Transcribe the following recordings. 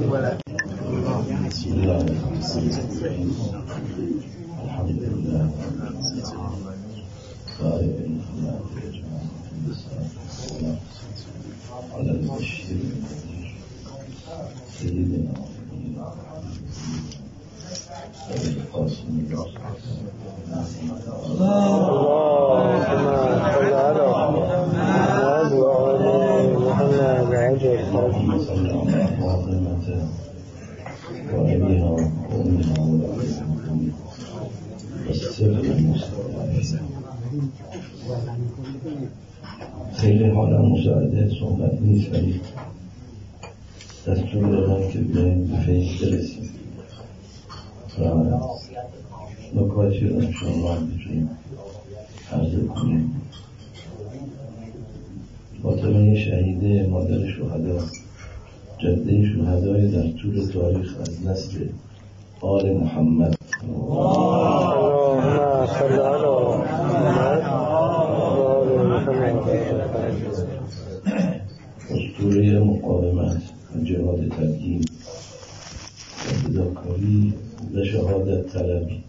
على البشير سيدنا القاسم اللهم صل على محمد وعلى محمد بعجل اللهم صل على فاطمة وأبيها وأمها والسر المستقيم. خیلی حالا مساعده صحبت نیست ولی دستور دادن که به فیض برسیم و نکاتی رو شما بتونیم عرضه کنیم. فاطمه شهیده مادر شهدا، جده شهدای در طول تاریخ از نسل آل محمد. اللهم صل على محمد وعلى محمد. اسطوره مقاومت و جهاد تدین و فداکاری و شهادت طلبی،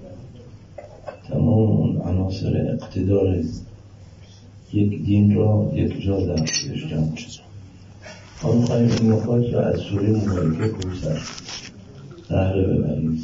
تمام اون عناصر اقتدار یک دین را یک جا در خودش جمع شد. ما می‌خوایم این نکات را از سوره مبارکه کوثر بهره ببریم.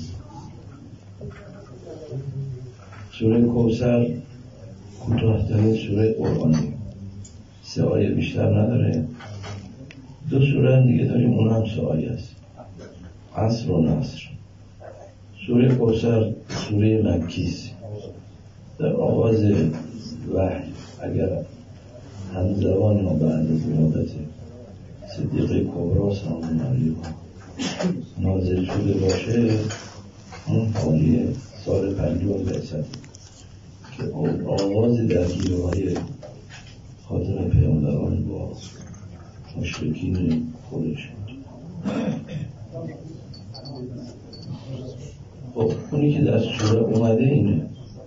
سوره کوثر کوتاه‌ترین سوره قرآنی، 3 آیه بیشتر نداره. 2 سوره دیگه داریم، اون هم 3 آیه است، عصر و نصر. سوره کوثر سوره مکی است. در آغاز وحی اگر همزمان و بعد از ولادت صدیقه کبری سلام علیها نازل شده باشه، اون حالی سال 50 بعثت که آغاز درگیری‌های خاتم پیامبران با مشرکین خودش. خب اونی که در سوره اومده اینه: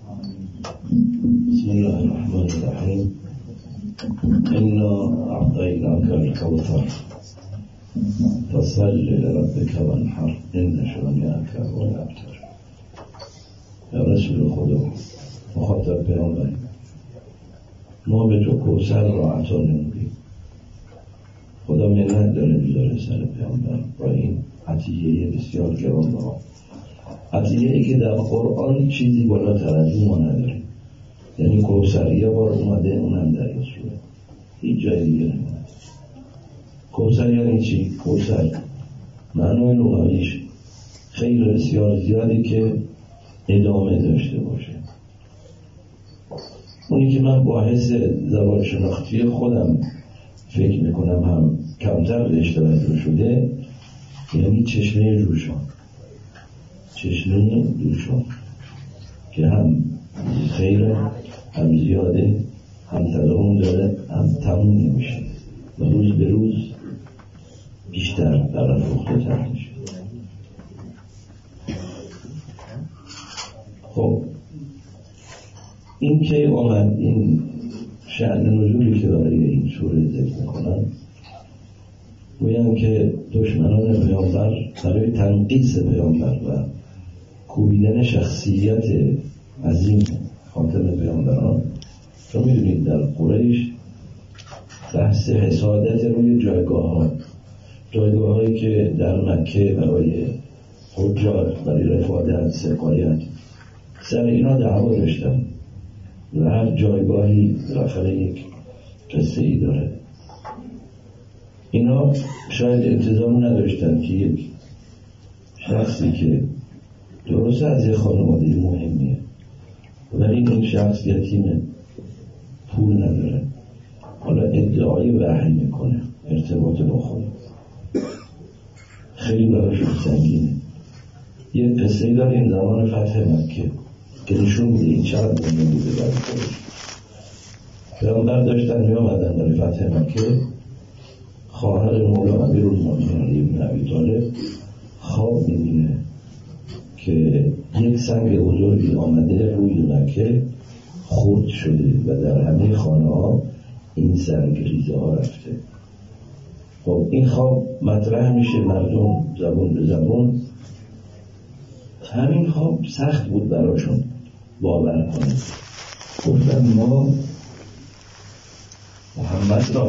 بسم الله الرحمن الرحیم انا اعطیناک الکوثر فصل لربک وانحر ان شانئک هو الابتر. یا رسول خدا، مخاطب پیامبر، ما به تو کوثر را عطا نمودیم. خدا منت داره میذاره سر پیامبر با این عطیه بسیار گرانبها، عطیه‌ای که در قرآن چیزی بالاتر از این ما نداریم. یعنی کوثر یه بار اومده، اونم در این سوره، هیچ جای دیگه نمیاد. کوثر یعنی چی؟ کوثر معنای لغویش خیر بسیار زیادی که ادامه داشته باشه. اونی که من با حس زبان شناختی خودم فکر میکنم هم کمتر بهش توجه شده، یعنی چشمه جوشان. چشمه جوشان که هم خیره، هم زیاده، هم تداوم داره، هم تموم نمیشه و روز به روز بیشتر برافروخته تر میشه. خب این که آمد این شأن نزولی که برای این سوره ذکر میکنن، گویم که دشمنان پیامبر برای تنقیص پیامبر و کوبیدن شخصیت عظیم خاتم پیامبران، تو میدونید در قریش بحث حسادت روی جایگاه هایی که در مکه برای حجاج، برای رفادت، سقایت، سر اینا دعوا داشتن و هر جایگاهی بالاخره یک قصه ای داره. اینا شاید انتظام نداشتن که یک شخصی که درست از یک خانواده مهمیه ولی این شخص یتیمه، پول نداره، حالا ادعای وحی میکنه، ارتباط با خدا، خیلی براشون سنگینه. یه قصه داریم زمان فتح مکه که نشون میده این چقدر مهم بوده برای خودش. پیامبر داشتن میامدن برای فتح مکه، خواهر مولا امیرالمومنین علی بن ابی طالب خواب میبینه که یک سنگ بزرگی آمده روی مکه خرد شده و در همه خانه ها این سنگ ریزه ها رفته. خب این خواب مطرح میشه، مردم زبون به زبون. همین خواب سخت بود براشون باور کنه. گفتن ما محمد را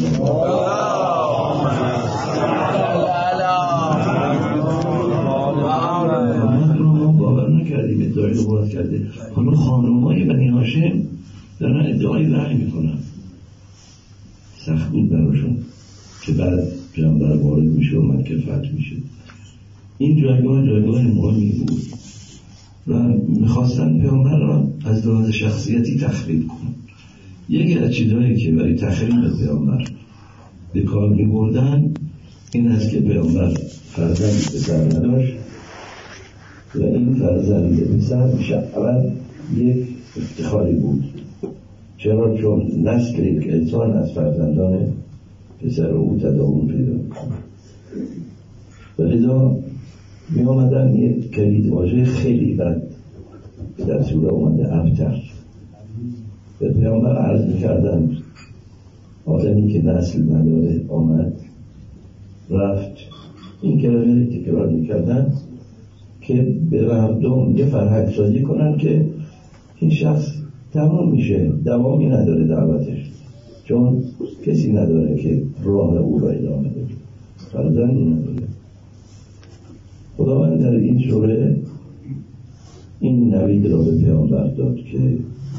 باور نکردیم، ادعای نبوت کرده. حالا خانم‌های بنی هاشم دارن ادعای وحی میکنن. سخت بود براشون که بعد پیامبر وارد میشه و مکه فتح میشه. این جایگاه مهمی بود و میخواستن پیامبر را از لحاظ شخصیتی تخریب کنن. یکی از چیزهایی که برای تخریب پیامبر به کار میبردن این است که پیامبر فرزندی پسر نداشت و این فرزند پسر اول یک افتخاری بود. چرا؟ چون نسل یک انسان از فرزندان پسر او تداوم پیدا می‌کنه. و لذا می آمدن یک کلید واژه خیلی بد در سوره اومده، ابتر. به پیامبر عرض می‌کردن آدمی که نسل نداره آمد رفت. این کلمه تکرار می‌کردن که به مردم یه فرهنگ سازی کنن که این شخص تمام میشه، دوامی نداره دعوتش، چون کسی نداره که راه او را ادامه بده، فرزندی نداره. خداوند در این سوره این نوید را به پیامبر داد که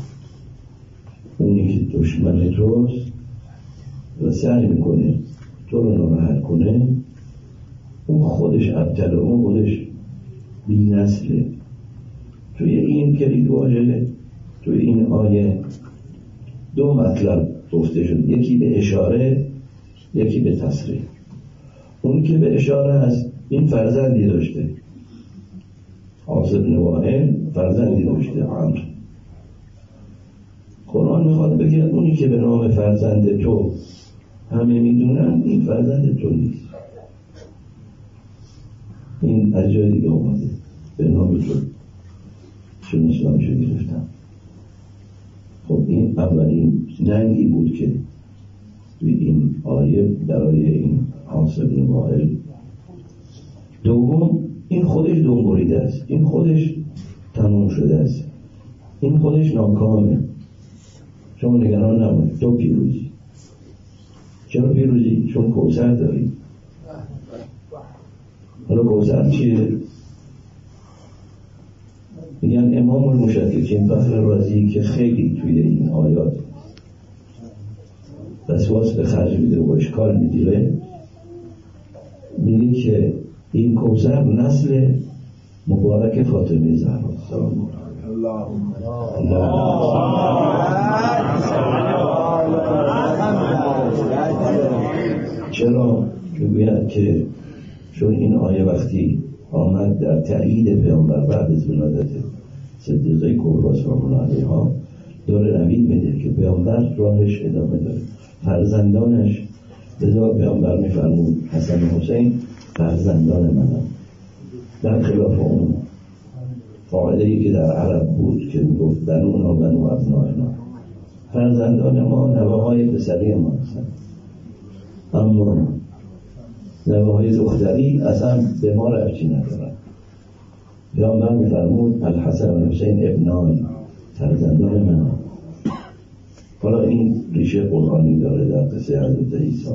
اونی که دشمن توست و سعی میکنه تو رو ناراحت کنه، اون خودش ابتله، اون خودش بی نسله. توی این کلید واژه، توی این آیه دو مطلب گفته شد، یکی به اشاره، یکی به تصریح. اون که به اشاره هست این فرزندی داشته، عاص بن وائل فرزندی داشته، عمرو. قرآن میخواد بگه اونی که به نام فرزند تو همه میدونن این فرزند تو نیست. این از جای دیگه اومده، به نام تو چون اسلامشو گرفتم. خب این اولین جنگی بود که توی این آیه برای این عاص بن وائل. دوم این خودش دنبالیده است، این خودش تموم شده است، این خودش ناکامه. شما نگران نباشید، تو پیروزی. چرا پیروزی؟ چون کوثر داری. حالا کوثر چیه؟ میگن امام المشککین فخر رازی که خیلی توی این آیات وسواس به خرج میده و اشکال میگیره، میگه که این کوثر نسل مبارک فاطمه زهرا سلام الله. چرا؟ میگوید که چون این آیه وقتی آمد در تأیید پیامبر بعد از ولادت صدیقه کبرا سلام الله علیها، داره نوید میده که پیامبر راهش ادامه داره، فرزندانش. لذا پیامبر میفرمود حسن و حسین فرزندان منم، در خلاف اون قاعده‌ای که در عرب بود که میگفت بنونا بنو ابنائنا، فرزندان ما نوه‌های پسری ما هستند، اما نوه‌های دختری اصلا به ما ربطی ندارن. پیامبر میفرمود الحسن و حسین ابنای، فرزندان من. حالا این ریشه قرآنی داره در قصه حضرت عیسی.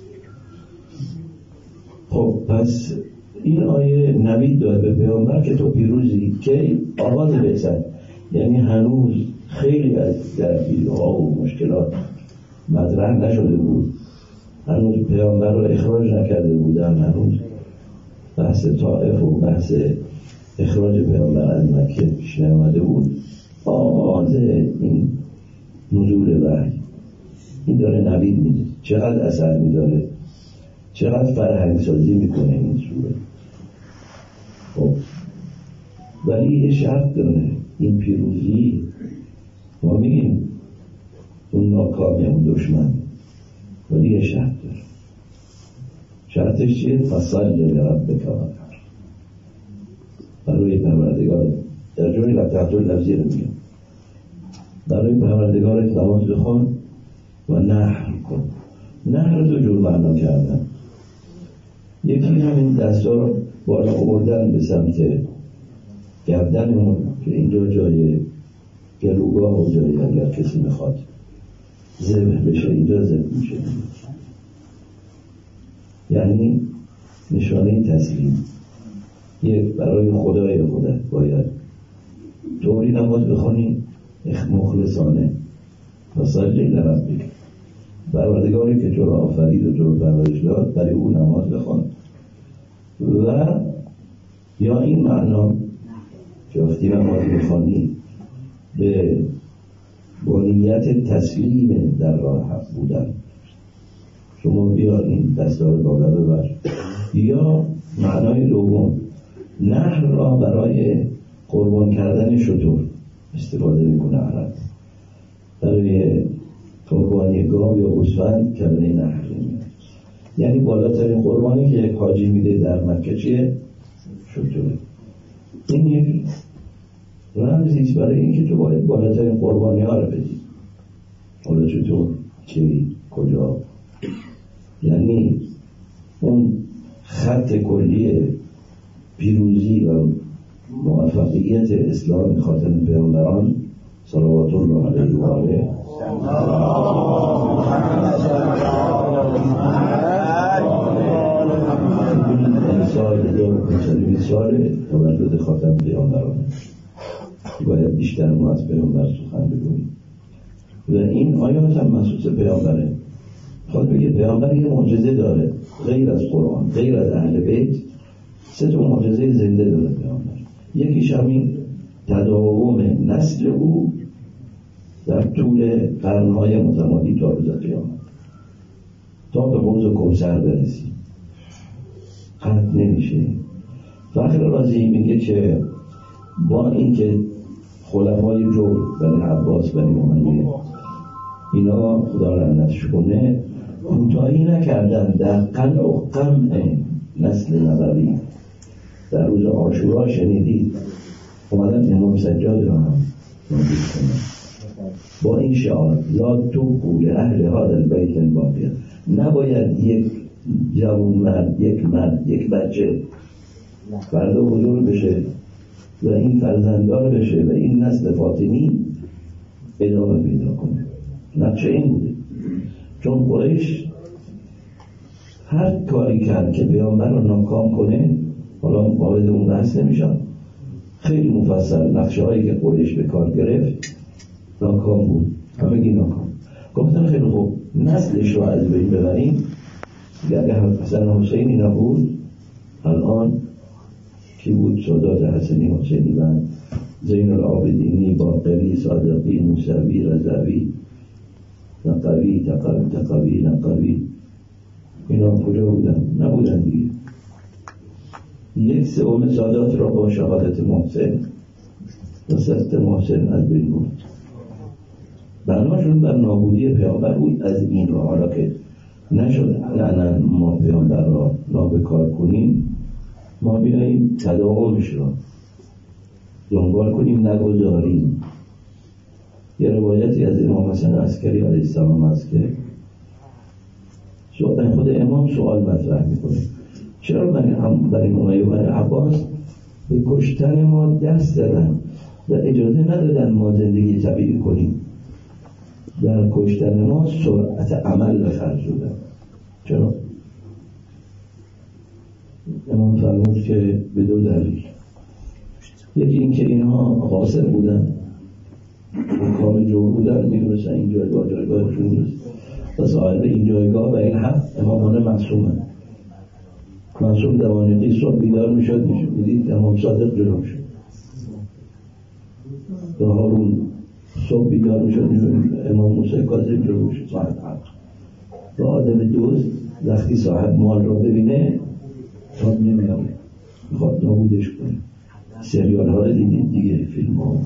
خب پس این آیه نوید داد به پیامبر که تو پیروزی، که آغاز بعثت، یعنی هنوز خیلی از درگیری‌ها و مشکلات مطرح نشده بود، هنوز پیامبر رو اخراج نکرده بودن، هنوز بحث طائف و بحث اخراج پیامبر از مکه پیش نیامده بود. آغاز این نزول وحی این داره نوید میده، چقدر اثر میداره، چقدر فرهنگ سازی میکنه این سوره. خب ولی یه شرط داره، این پیروزی ما میگیم اون ناکامه، اون دشمن، ولی یه شرط داره. شرطش چیه؟ فصل لربک وانحر، برای پروردگار. در جایی لطفت لفظی رو میگم، برای پروردگارت نماز بخون و نحر کن. نحر دو جور معنا کردن، یکی همین دستا رو بالا آوردن به سمت گردنمون که اینجا جای گلوگاه و جایی اگر کسی میخواد ذبح بشه اینجا ذبح میشه، یعنی نشانه تسلیم. یک برای خدای خودت باید طوری نماز بخونی مخلصانه فصلی لربک، پروردگاری که تو را آفرید و تو را پرورش داد برای او نماز بخوان. و یا این معنا که وقتی نماز بخوانی به نیت تسلیم در راه حق بودن، شما بیا این دستار بالا ببر. یا معنای دوم، نحر را برای قربان کردن شتر استفاده میکنه عرب، برای قربانی گاو یا گوسفند کلمه نحر میاد، یعنی بالاترین قربانی که یک حاجی میده در مکه چیه؟ شتره. این یک رمزیست برای اینکه تو باید بالاترین قربانی ها رو بدی. حالا چطور؟ کی؟ کجا؟ یعنی اون خط کلی پیروزی و موفقیت اسلام خاتم پیامبران صلوات الله علیه و آله این سال تولد خاتم پیامبران باید بیشتر ما از پیامبر سخن بگوییم. و این آیات هم مخصوص پیامبره. خواهد بگه پیامبر یه معجزه داره غیر از قرآن، غیر از اهل بیت. 3 معجزه زنده داره پیامبر. یکیش همین تداوم نسل او در طول قرنهای متمادی تا روز قیامت، تا به حوض کوثر برسیم قطع نمیشه. فخر رازی میگه که با اینکه خلفای جور بنی عباس بنی امیه اینا خدا رحمتش کنه کوتاهی نکردن در قلع و قمع نسل نبوی. در روز عاشورا شنیدید اومدن امام سجاد را هم نابود کنن با این شعار لا توقوا لاهل هذا البیت الباقی، نباید یک جوان مرد، یک مرد، یک بچه فردا بزرگ بشه و این فرزنددار بشه و این نسل فاطمی ادامه پیدا کنه. نقشه این بوده، چون قریش هر کاری کرد که پیامبر رو ناکام کنه، حالا وارد اون بحث نمیشم، خیلی مفصل نقشه هایی که قریش به کار گرفت ناکام بود، همگی ناکام. گفتن خیلی خوب نسلش رو از بین ببریم، اگر حسن حسینی نبود الان کی بود؟ سادات حسنی حسینی و زین العابدینی باقری صادقی موسوی رضوی نقوی تقوی نقوی، اینا کجا بودن؟ نبودن دیگه. 1/3 سادات را با شهادت محسن و 3 محسن از بین بود. بناشون بر نابودی پیامبر بود. از این را حالا که نشد لعنن ما پیامبر را نابکار کنیم، ما بیاییم تداومش را دنبال کنیم، نگذاریم. یه روایتی از امام حسن عسکری علیه السلام هست که خود امام سوال مطرح میکنه چرا بنی امیه و بنی عباس به کشتن ما دست دادن و اجازه ندادن ما زندگی طبیعی کنیم؟ در کشتن ما سرعت عمل به خرج دادن. چرا؟ امام فرمود که به 2 دلیل. یکی این که اینها غاصب بودن، حکام جور بودن، میدونستن این جایگاه جایگاهشون نیست و صاحب این جایگاه و این حق امامانه معصومن. معصوم دوانیقی صبح بیدار میشد میدید امام صادق جلو میشد، و هارون صبح بیدار میشد امام موسی کاظم جلو میشد صاحب حق. و آدم دوست وقتی صاحب مال رو ببینه تاب نمیاره، میخواد نابودش کنه. سریال ها رو دیدید دیگه، فیلم ها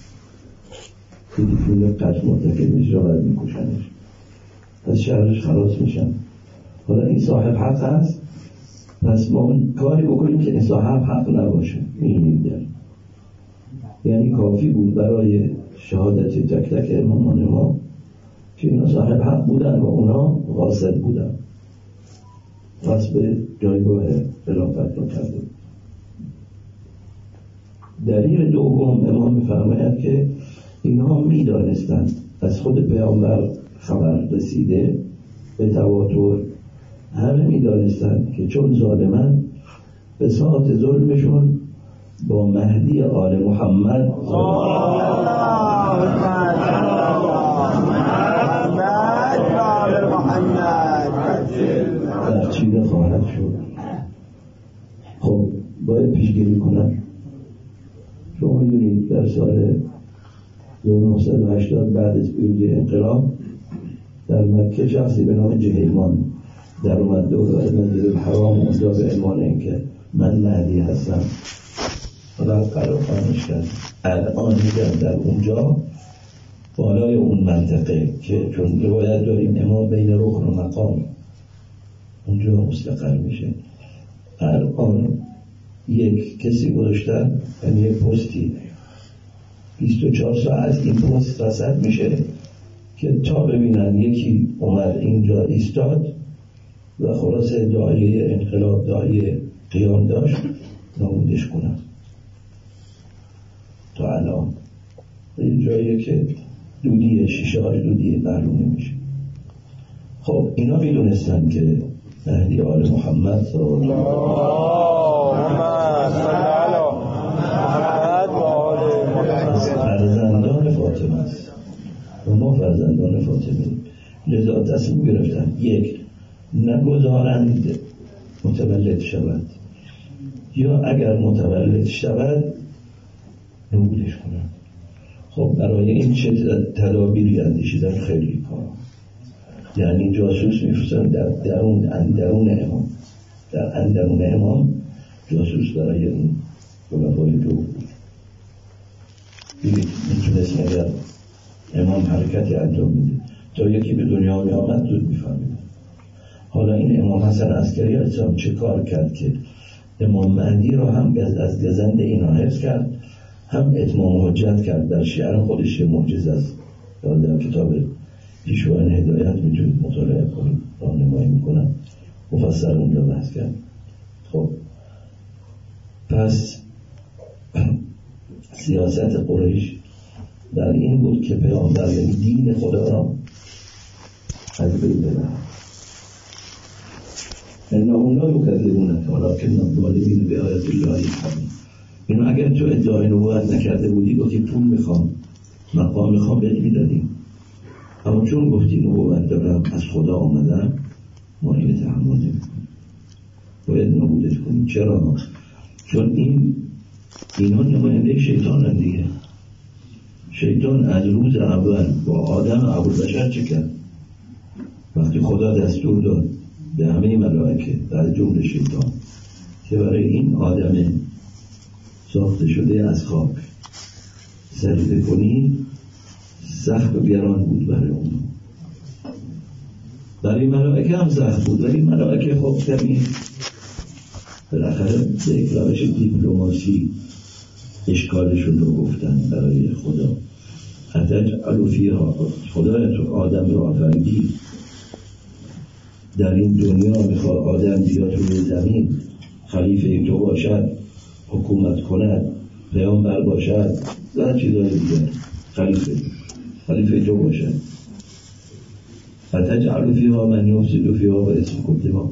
فیلم قتل مرتکب میشه را باید میکشنش، از شهرش خلاص میشن. حالا این صاحب حق هست، پس ما کاری بکنیم که این صاحب حق نباشه. می‌بینیم در یعنی کافی بود برای شهادت تک تک امامان ما که اینا صاحب حق بودن و اونا غاصب بودن. پس به جایگاه خلافت را کرده. دلیل دوم امام می‌فرماید که اینها می‌دانستند از خود پیامبر خبر رسیده به تواتر، همه می‌دانستند که چون ظالمان به ساعت ظلمشون با مهدی آل محمد در چیره خواهد شد. خب باید پیشگیری کنن. شما می‌دونید در سال 1980 بعد از پیروزی انقلاب در مکه شخصی به نام جهیمان در اومد دور از مسجد الحرام اونجا به عنوان اینکه من مهدی هستم و قرارش کرد. الان میگن در اونجا بالای اون منطقه که چون روایت داریم امام بین رکن و مقام اونجا مستقر میشه، الان یک کسی گذاشتن، یعنی یک پستی 24 ساعت این پست رصد میشه که تا ببینن یکی اومد اینجا ایستاد و خلاصه داعیه انقلاب داعیه قیام داشت نابودش کنن. تا الان این جاییه که دودیه شیشه های دودیه معلومه میشه. خب اینا میدونستن که مهدی آل محمد صلی الله فرزندان فاطمه است و ما فرزندان فاطمه، لذا تصمیم گرفتن یک نگذارند متولد شود یا اگر متولد شود نابودش کنند. خب برای این چه تدابیری اندیشیدن؟ خیلی کار، یعنی جاسوس میفرستن در اندرون امام جاسوس برای این خلفای دو میتونست اگر امام حرکتی انجام میده تا یکی به دنیا می آمد زود میفهمید. حالا این امام حسن عسکری علیه السلام چه کار کرد که امام مهدی را هم از گزند اینا حفظ کرد، هم اتمام حجت کرد. در شعر خودش معجزه است، در کتاب پیشوان هدایت میتونید مطالعه کنید، راهنمایی میکنم، مفصل اونجا بحث کرد. خب پس سیاست قریش در این بود که پیامبر یعنی دین خدا را از بین ببرد. انهم لا یکذبونک ولکن الظالمین بآیات الله یجحدون. اینو اگر تو ادعای نبوت نکرده بودی گفتی پول میخوام، مقام میخوام، بهت میدادیم، اما چون گفتی نبوت دارم از خدا آمدم ما اینو تحمل نمیکنیم، باید نابودش کنیم. چرا؟ چون اینا نماینده شیطان دیگه. شیطان از روز اول با آدم ابوالبشر چه کرد؟ وقتی خدا دستور داد به همه ملائکه در جمله شیطان که برای این آدم ساخته شده از خاک سجده کنی، سخت و گران بود برای اون. برای ملائکه هم سخت بود، ولی ملائکه خب کمی بالاخره به یک روش دیپلماسی اشکالشون رو گفتن برای خدا. اتجعل فیها، خدا تو آدم رو آفریدی، در این دنیا میخواد آدم بیاد روی زمین خلیفه تو باشد، حکومت کند، پیامبر باشد و چیزای دیگر، خلیفه تو باشد. اتجعل فیها من یفسد فیها و اسمکم دماء.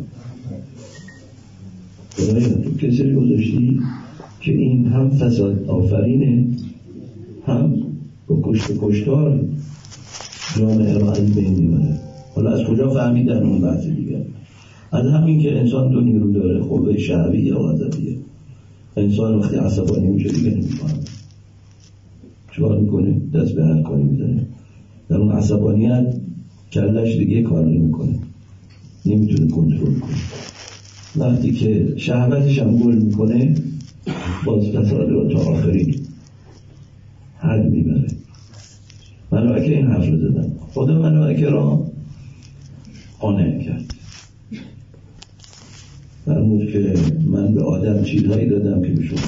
تو کسی رو گذاشتی که این هم فساد آفرینه، هم با کشت کشتار جامعه را از بین میبره. حالا از کجا فهمیدن اون بحث دیگر؟ از همین که انسان دو نیرو داره، قوه شهوی یا عاطفیه. انسان وقتی عصبانی میشه دیگه نمیفهمه، چیکار میکنه؟ دست به هر کاری میزنه. در اون عصبانیت کلش دیگه کار نمیکنه، نمیتونه کنترل کنه. وقتی که شهوتش هم گل میکنه باز فساد رو تا آخرین حد میبره. ملائکه این حرف رو زدن، خدا ملائکه را قانع کرد، فرمود که من به آدم چیزهایی دادم که به شما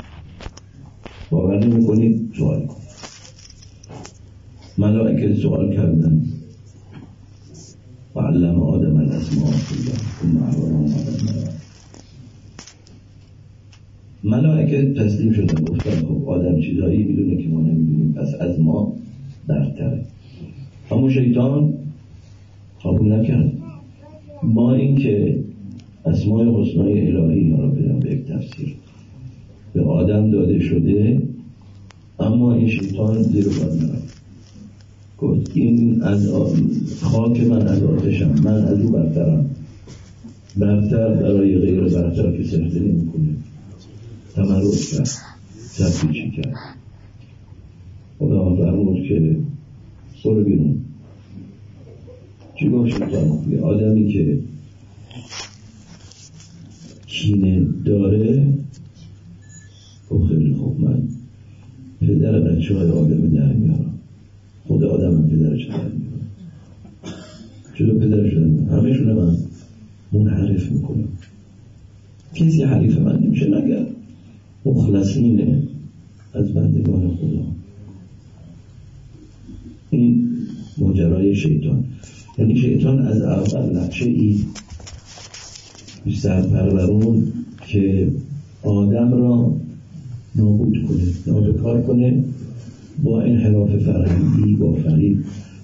باور نمی‌کنید، سوال کن. ملائکه سوال کردن، و علم آدم الاسماء کلها ثم عرضهم علی الملائکه. ملائکه تسلیم شدن، گفتن خب آدم چیزایی میدونه که ما نمیدونیم، پس از ما برتره. اما شیطان قبول نکرد. ما این که اسماء حسنای الهی ها را بدم به یک تفسیر به آدم داده شده، اما این شیطان زیر بار نرفت. گفت این از خاک من از آتشم، من از او برترم. برتر برای غیر برتر که سجده نمی کنه. تمرد کرد، سرپیچی کرد. خدا فرمود که برو بیرون. چی گفت شیطان؟ یه آدمی که کینه داره، خب خیلی خوب، من پدر بچه های آدم در میارم. خود آدم هم پدرش در میارم. چرا پدرش در میارم؟ همه شونه من منحرف میکنم. کسی حریف من نمیشه مگر مخلصین از بندگان خدا. این ماجرای شیطان. یعنی شیطان از اول نقشه ای سرپرورون که آدم را نابود کنه، نابکار کنه با انحراف فرهنگی، با فریب.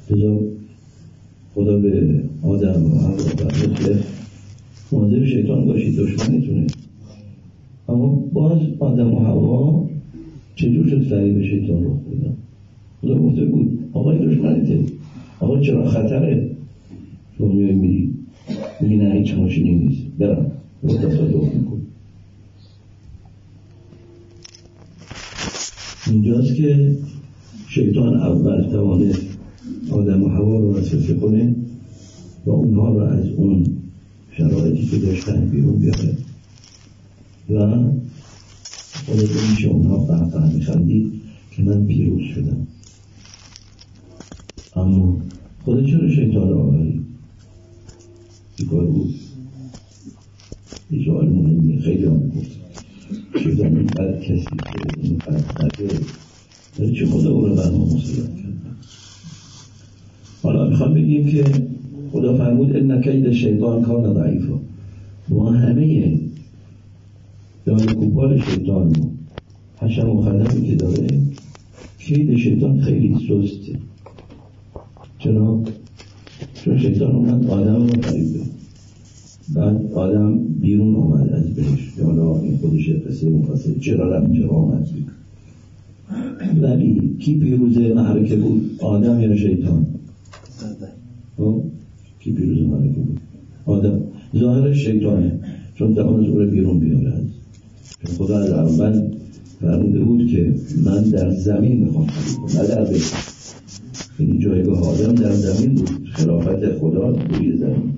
خدا به آدم و حوا و مطلق مواظب شیطان باشید، دشمنتونه. اما باز آدم و حوا چجور شد فریب شیطان رو خودم؟ خدا گفته بود آقای دشمنته، آقا چرا خطره؟ تو میای میری میگی نه هیچ ماشینی نیست، برم رو تصادف میکن. اینجاست که شیطان اول توانست آدم و حوا رو وسوسه کنه و اونها رو از اون شرایطی که داشتن بیرون بیاره و خودت میشه اونها قهقه میخندید که من پیروز شدم. اما خودت چرا شیطان رو آوری؟ بیکار بود. یه سوال مهمیه، خیلی هم گفت شیطان اینقدر کسی که اینقدر قدر داره چه خدا او رو برنامه مسلط کرد. حالا میخوام بگیم که خدا فرمود ان کید شیطان کان ضعیفا. با همه دان کوپال شیطان و حشم و خدمی که داره، کید شیطان خیلی سسته. چون شیطان اومد آدم رو فریبه، بعد آدم بیرون اومد از بهش. حالا این خودش قصه مفصل چرا رم آمد. ولی کی پیروز معرکه بود؟ آدم یا شیطان؟ کی پیروز معرکه بود؟ آدم. ظاهرش شیطانه چون توانست او رو بیرون بیاره. چون خدا از اول فرموده بود که من در زمین میخوام خلیفه، نه در بیت. این جایگاه آدم در زمین بود، خلافت خدا روی زمین.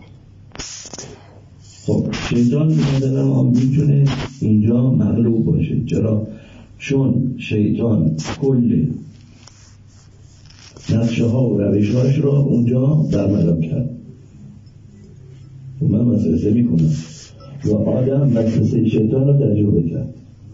خب شیطان می‌دونه ما میتونه اینجا مغلوب باشه. چرا؟ چون شیطان کل نقشه ها و روش‌هاش را اونجا برملا کرد. و من وسوسه میکنم و آدم وسوسه شیطان را تجربه کرد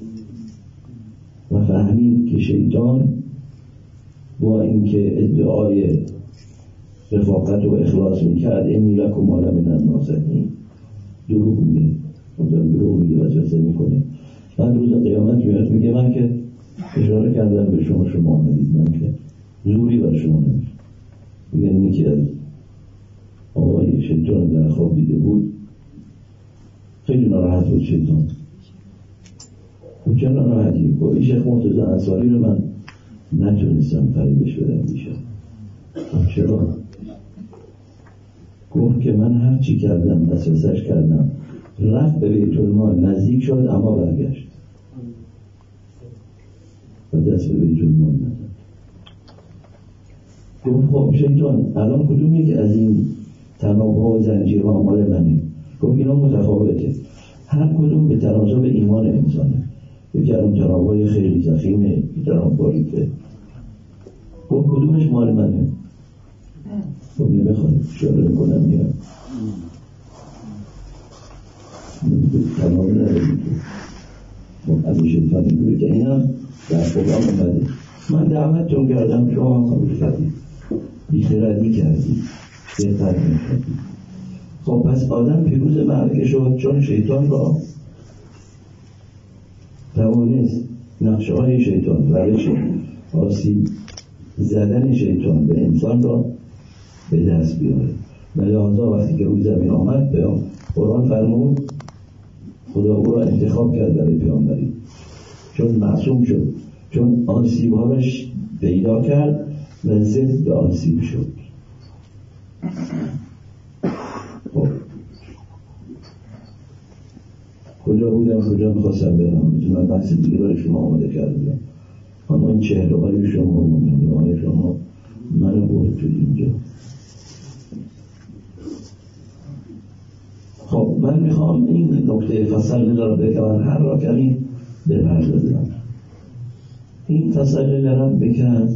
و فهمید که شیطان با اینکه ادعای رفاقت و اخلاص میکرد انی لکم من الناصحین، دروغ میگه، دروغ میگه، وسوسه میکنه. بعد روز قیامت میاد میگه من که اشاره کردم به شما آمدید، من که زوری بر شما نمیشه. میگه اینی که از آقای شیطان در خواب دیده بود خیلی ناراحت بود شیطان. و چه ناراحتی؟ با شیخ مرتضی انصاری رو من نتونستم فریبش بدم دیشب. چرا؟ گفت که من هر چی کردم وسوسه‌اش کردم، رفت به بیت المال نزدیک شد اما برگشت و دست به بیت المال نزد. گفت خب شیطان الان کدوم یک از این تنابها و زنجیرها مال منه؟ گفت اینا متفاوته، هر کدوم به تناسب ایمان انسانه. یکی از اون تنابهای خیلی ضخیمه، یکی تناب باریکه. گفت کدومش مال منه؟ خب نمیخواد اشاره کنم میرم تمام نداری که خب از شیطان اینجوری که این هم در خودم اومده. من دعوتتون کردم شما هم قبول کردید، بیخردی کردید، بهتر میشد. خب پس آدم پیروز معرکه شد چون شیطان را توانست نقشه های شیطان، روش آسیب زدن شیطان به انسان را به دست بیاره. و لحاظا وقتی که روی زمین آمد به قرآن فرمود خدا او را انتخاب کرد برای پیامبری، چون معصوم شد، چون آسیب‌هاش پیدا کرد و ضد به آسیب شد. خب کجا بودم کجا میخواستم برم؟ من بحث دیگه برای شما آماده کردم، اما این چهره های شما و منده های شما منو برد تو اینجا. خب من میخوام این نکته فصل را بکن هر را کمی بپردازم. این فصل را بکن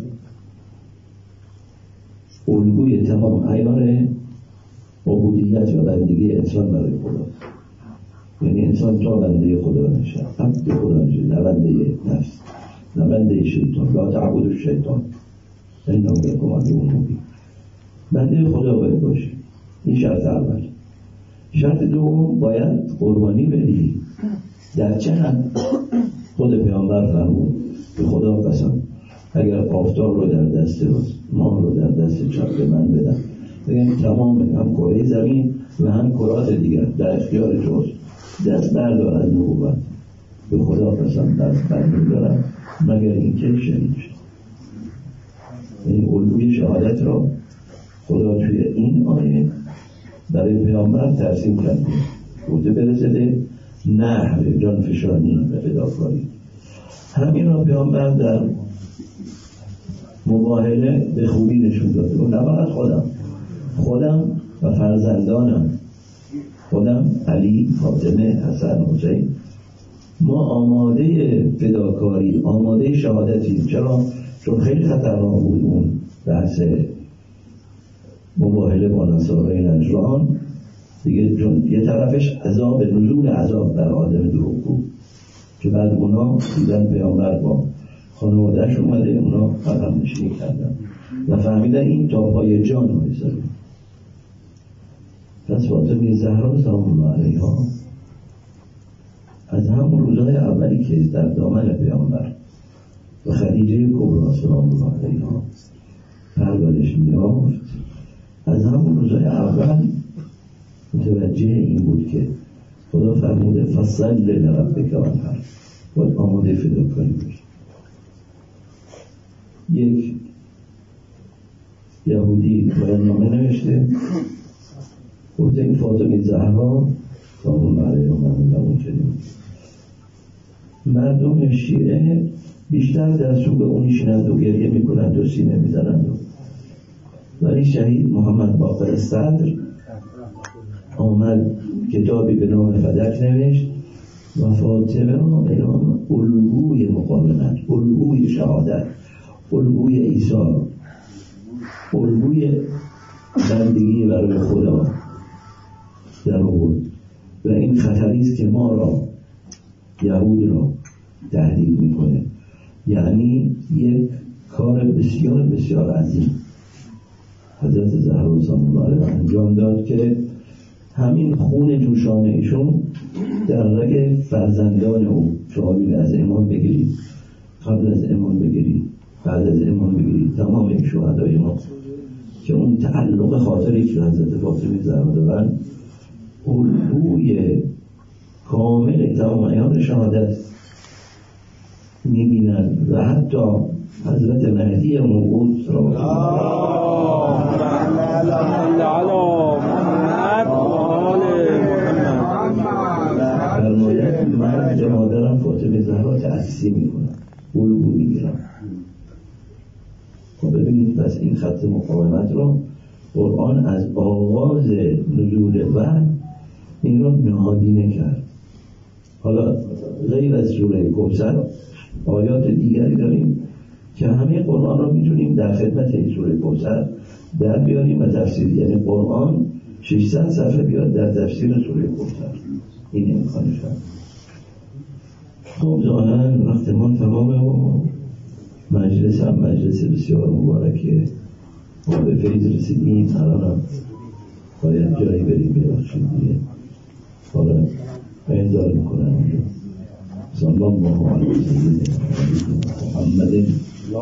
الگوی تمام عیار عبودیت و بندگی انسان برای خدا. یعنی انسان تا بنده خدا نشه، عبد خدا نشه، نه بنده نفس، نه بنده شیطان. لا تعبد الشیطان انه لکم عدو مبین. بنده خدا باید باشه. این شرط اول. شرط دوم باید قربانی بدی. در چه حد؟ خود پیامبر فرمود به خدا قسم اگر آفتاب رو در دست ماه رو در دست چپ من بدم، بگم تمام هم کره زمین و هم کرات دیگر در اختیار توست، دست بردار از نبوت، به خدا قسم دست بردارم مگر این که شهید شد. این الگوی شهادت را خدا توی این آیه برای پیامبر ترسیم کرده، گفته برسده نحو جان فشانی و فداکاری. همین را پیامبر در مباهله به خوبی نشون داده. و نه فقط خودم و فرزندانم، خودم، علی، فاطمه، حسن، حسین، ما آماده فداکاری، آماده شهادتیم. چرا؟ چون خیلی خطرناک بود اون بحث مباهله با نصارای نجران دیگه، چون یه طرفش عذاب، نزول عذاب در آدم دروغگو که بعد اونا دیدن پیامبر با خانواده‌اش اومده، اونا قدم نشینی کردن و فهمیدن این تا پای جان میذاره. پس فاطمه زهرا سلام الله علیها از همون روزهای اولی که در دامن پیامبر و خدیجه کبرا سلام الله علیها پرورش می‌یافت، از همون روزهای اول متوجه این بود که خدا فرموده فصل لربک وانحر، باید آماده فداکاری بشه. یک یهودی بیاننامه نوشته، گفته این فاطمه زهرا سلام الله علیها من چنین. مردم شیعه بیشتر در سوق اون میشینند و گریه میکنند و سینه میزنند، ولی شهید محمد باقر صدر آمد کتابی به نام فدک نوشت و فاطمه را به نام الگوی مقاومت، الگوی شهادت، الگوی ایثار، الگوی بندگی برای خدا در آورد. و این خطری است که ما را، یهود را تهدید میکنه. یعنی یک کار بسیار بسیار عظیم حضرت زهرا سلام الله علیها انجام داد که همین خون جوشان ایشون در رگ فرزندان او، شما از امام بگیرید، قبل از امام بگیرید، بعد از امام بگیرید، تمام این شهدای ما که اون تعلق خاطری که حضرت فاطمه زهرا دارن، الگوی کامل تمام عیان شهادت میبینن. و حتی حضرت مهدی موعود فرماید من مادرم فاطمه زهرا تأسیسی میکنم، الگو میگیرم. خب ببینید پس این خط مقاومت رو قرآن از آغاز نزول وحی این رو نهادینه کرد. حالا غیر از سوره کوثر آیات دیگری داریم که همه قرآن را میتونیم در خدمت این سوره کوثر در بیاریم و تفسیر، یعنی قرآن 600 صفحه بیاد در تفسیر سوره کوثر، این امکانش هست. خب ظاهرا وقت ما تمامه و مجلس هم مجلس بسیار مبارکه و به فیض رسیدیم. الان باید جایی بریم ببخشید دیگه. حالا این داره میکنم اونجا صلی الله علیه محمد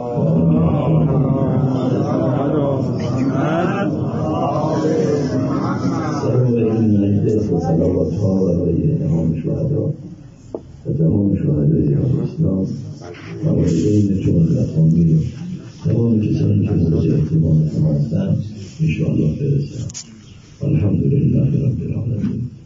سلام این مجلس و صلوات ها برای امام شهدا و تمام شهدای اسلام و والدین چون اقامی و تمام کسانی که مورد احتمال ما هستند انشاءالله برسند. الحمدلله رب العالمین.